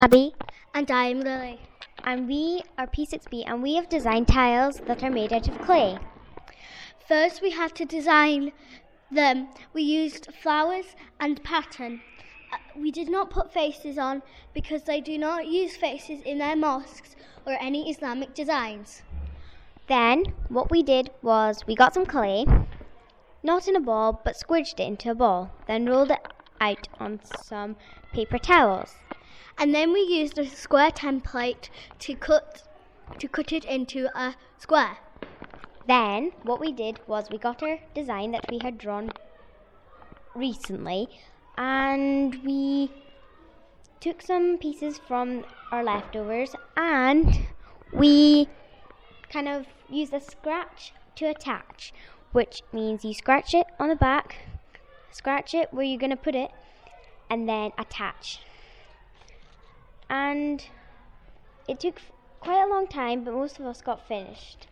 Abby, And I'm Lily. and we are P6B, and we have designed tiles that are made out of clay. First we had to design them. We used flowers and pattern. We did not put faces on because they do not use faces in their mosques or any Islamic designs. Then, what we did was we got some clay, not in a ball, but squidged it into a ball, then rolled it out on some paper towels. And then we used a square template to cut it into a square. Then, what we did was we got our design that we had drawn recently, and we took some pieces from our leftovers, and we kind of used a scratch to attach, which means you scratch it on the back, scratch it where you're going to put it, and then attach. And it took quite a long time, but most of us got finished.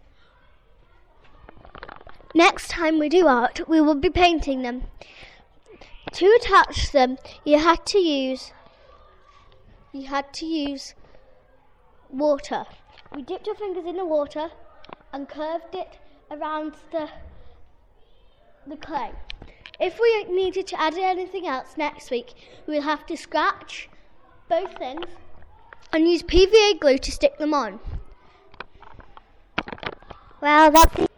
Next time we do art, we will be painting them. To attach them, you had to use water. We dipped our fingers in the water and curved it around the clay. If we needed to add anything else next week, we'll have to scratch both things and use PVA glue to stick them on. Well, that's